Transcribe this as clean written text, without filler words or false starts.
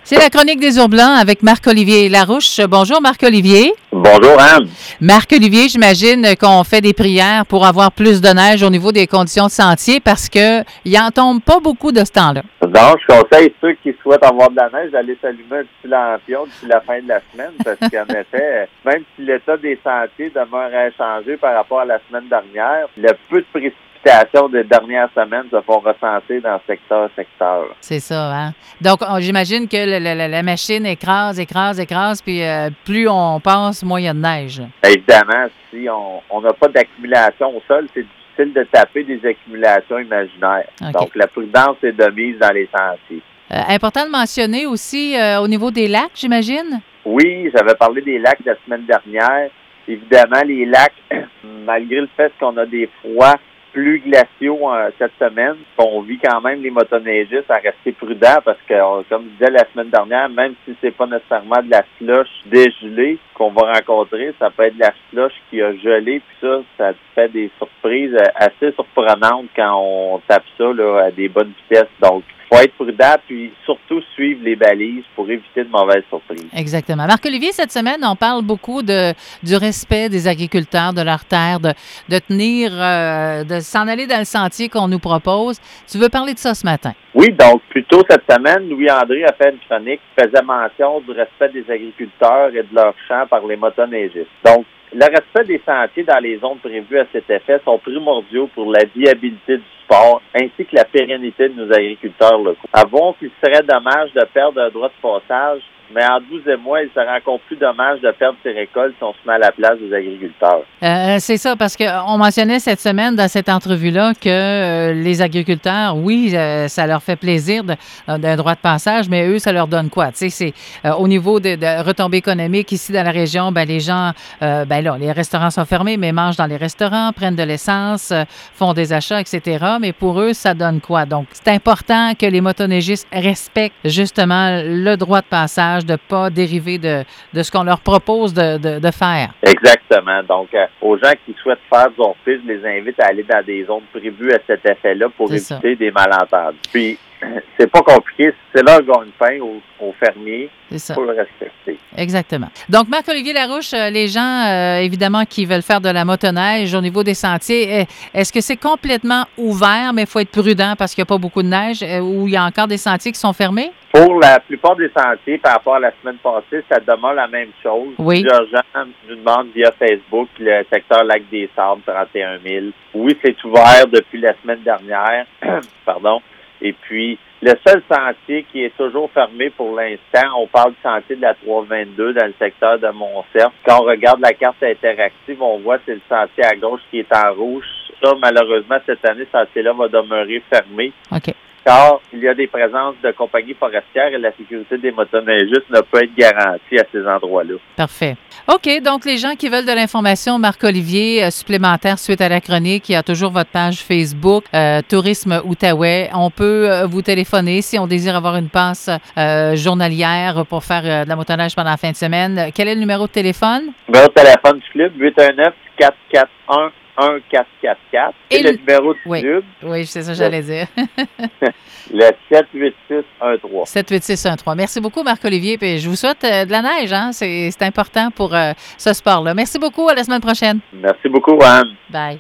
C'est la chronique des ours blancs avec Marc-Olivier Larouche. Bonjour Marc-Olivier. Bonjour Anne. Marc-Olivier, j'imagine qu'on fait des prières pour avoir plus de neige au niveau des conditions de sentier parce qu'il n'en tombe pas beaucoup de ce temps-là. Donc, je conseille ceux qui souhaitent avoir de la neige d'aller s'allumer un petit lampion d'ici la fin de la semaine parce qu'en effet, même si l'état des sentiers demeure inchangé par rapport à la semaine dernière, le peu de précipitations des dernières semaines se font ressentir dans secteur. C'est ça, hein? Donc, j'imagine que la machine écrase, puis plus on passe, moins il y a de neige. Évidemment, si on n'a pas d'accumulation au sol, c'est difficile de taper des accumulations imaginaires. Okay. Donc, la prudence est de mise dans les sentiers. Important de mentionner aussi au niveau des lacs, j'imagine? Oui, j'avais parlé des lacs la semaine dernière. Évidemment, les lacs, malgré le fait qu'on a des froids plus glaciaux cette semaine, on vit quand même les motoneigistes à rester prudents parce que, comme je disais la semaine dernière, même si c'est pas nécessairement de la slush dégelée qu'on va rencontrer, ça peut être de la slush qui a gelé, puis ça fait des surprises assez surprenantes quand on tape ça là, à des bonnes vitesses. Donc, faut être prudent, puis surtout suivre les balises pour éviter de mauvaises surprises. Exactement. Marc-Olivier, cette semaine, on parle beaucoup du respect des agriculteurs, de leur terre, de tenir, de s'en aller dans le sentier qu'on nous propose. Tu veux parler de ça ce matin? Oui, donc, plus tôt cette semaine, Louis-André a fait une chronique qui faisait mention du respect des agriculteurs et de leurs champs par les motoneigistes. Donc, le respect des sentiers dans les zones prévues à cet effet sont primordiaux pour la viabilité du sport ainsi que la pérennité de nos agriculteurs locaux. Avouons qu'il serait dommage de perdre un droit de passage, mais en 12 mois, il serait encore plus dommage de perdre ses récoltes si on se met à la place des agriculteurs. C'est ça, parce qu'on mentionnait cette semaine dans cette entrevue-là que les agriculteurs, oui, ça leur fait plaisir d'un droit de passage, mais eux, ça leur donne quoi? Tu sais, c'est au niveau de retombées économiques ici dans la région, ben les gens, les restaurants sont fermés, mais mangent dans les restaurants, prennent de l'essence, font des achats, etc. Mais pour eux, ça donne quoi? Donc, c'est important que les motoneigistes respectent justement le droit de passage, de ne pas dériver de ce qu'on leur propose de faire. Exactement. Donc, aux gens qui souhaitent faire du hors-piste, je les invite à aller dans des zones prévues à cet effet-là pour éviter des malentendus. Puis, c'est pas compliqué. C'est leur gagne-pain aux fermiers. C'est ça. Faut le respecter. Exactement. Donc, Marc-Olivier Larouche, les gens, évidemment, qui veulent faire de la motoneige au niveau des sentiers, est-ce que c'est complètement ouvert, mais il faut être prudent parce qu'il n'y a pas beaucoup de neige, ou il y a encore des sentiers qui sont fermés? Pour la plupart des sentiers, par rapport à la semaine passée, ça demeure la même chose. Oui. Plusieurs gens nous demandent via Facebook le secteur Lac des Sables, 31 000. Oui, c'est ouvert depuis la semaine dernière. Pardon. Et puis, le seul sentier qui est toujours fermé pour l'instant, on parle du sentier de la 322 dans le secteur de Montcerf. Quand on regarde la carte interactive, on voit que c'est le sentier à gauche qui est en rouge. Ça, malheureusement, cette année, ce sentier-là va demeurer fermé. OK. Car il y a des présences de compagnies forestières et la sécurité des motoneigistes ne peut être garantie à ces endroits-là. Parfait. OK, donc les gens qui veulent de l'information, Marc-Olivier, supplémentaire suite à la chronique, il y a toujours votre page Facebook, Tourisme Outaouais. On peut vous téléphoner si on désire avoir une passe journalière pour faire de la motoneige pendant la fin de semaine. Quel est le numéro de téléphone? Le numéro de téléphone du club, 819-441-1444. Et le numéro du club? Oui, c'est ça que j'allais dire. Le 78613. 78613. Merci beaucoup, Marc-Olivier. Puis je vous souhaite de la neige. Hein? C'est important pour ce sport-là. Merci beaucoup. À la semaine prochaine. Merci beaucoup, Anne. Bye.